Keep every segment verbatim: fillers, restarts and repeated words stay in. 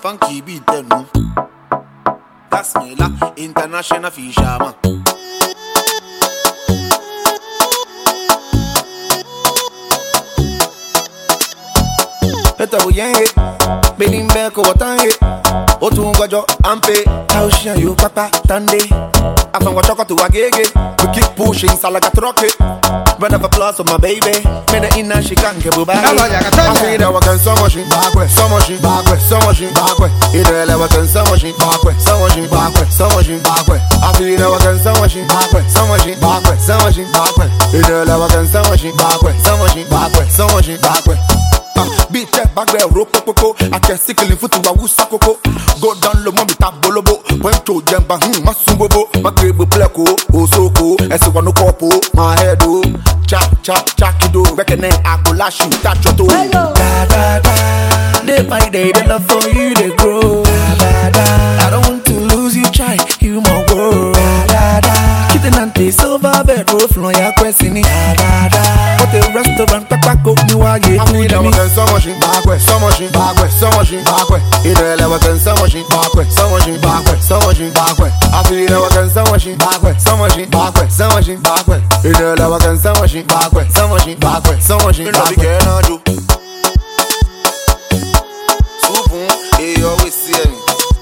funky beat then no. That's me la international fisherman. Eta buyen hit, benin beko watan hit. Otu ngwajo ampe, taushan you papa tande. Afan wachoko to agege, we keep pushing salaga troke. Run up applause for my baby, me the inna she can't get bubai. I feel that we can so much back way, so much back way, so much back way. It really we can so much back way, so much back way, so much back way. I feel that we can so much back way, so much back way, so much back way. It really we can so much back way, so much back way, so much back way. Beat check back there, rope coco. I can sickle in foot to a wusa coco. Go down low, mommy tap bolobo. Went to jump, hmm, masumbobo. My crib pleko, oh so cool. As a one copo, my head do. Chak, chak, chak, do. Reckoning, I go lash you, touch your toe. Da, da, da. Day by day, the love for you, they grow. Da, da, da. I don't want to lose you, try, you my world. Da, da, da. Kitten and tea, silver bed, roof, no, ya question. Da, da, da. But the restaurant, Taco, you are getting. I feel that we can so much back way, so much back way, so much back way. It really we can so much back way, so much back way, so much back way. I feel that we can so much back way, so much back way, so much back way. It really we can so much back way, so much back way, so much back way. Soupon, et always see me.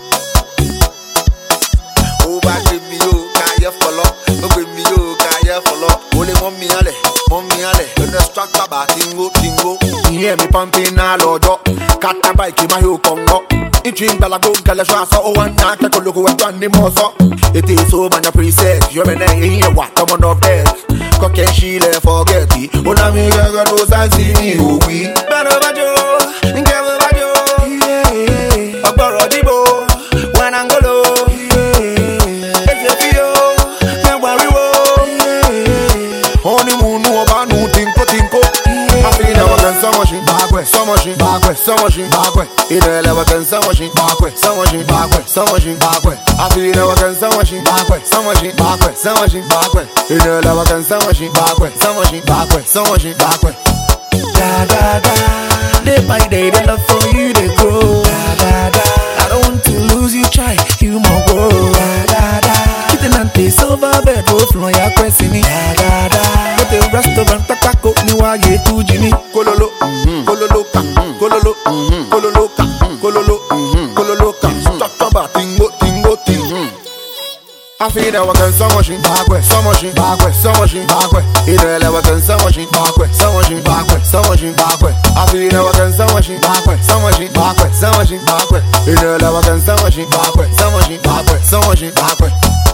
Oh, back with me, oh, can you follow? Oh, with me, oh, can you follow? Only mommy, ale, mommy, ale. Don't distract about tingo, tingo. Hear me pumping all over. Cat a bike in my heel Congo. It dream bella go gala shasa oh one night I look at one mozo. It is so many preset. You're a name here what come on up there. Cock and she left forget it. Oh na me girl knows I see me who we. Better bajo, girl bajo. Yeah, I borrow the bow. When I'm golo. Yeah, if you feel, then worry wo. Yeah, only moon no about no tinko tinko. I feel that we can so much back way, so much back way, so much back way. It really we can so much back way, so much back way, so much back way. I feel that we can so much back way, so much back way, so much back way. It really we can so much back way, so much back way, so much back way. Da da da. Day by day, the love for you they grow. Da da da. I don't want to lose you, try you my world. Da da da. Kitten and tea, silver bed, roof, no ya question. Da da da. But the restaurant, Taco, you are here to Jimmy. Kololo, kololo, kololo, kololo, kololo, kololo, stop about tingo, tingo, tingo. I feel that we can so much back way, so much back way, so much back way. It really we can so much back way, so much back way, so much back way. I feel that we can so much back way, so much back way, so much back way. It really we can so much back way, so much back way, so much back way.